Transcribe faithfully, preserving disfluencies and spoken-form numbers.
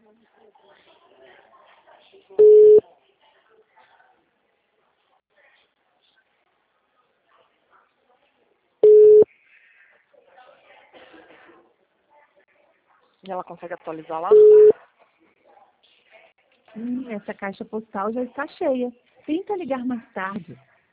E ela consegue atualizar lá? Hum, essa caixa postal já está cheia. Tenta ligar mais tarde.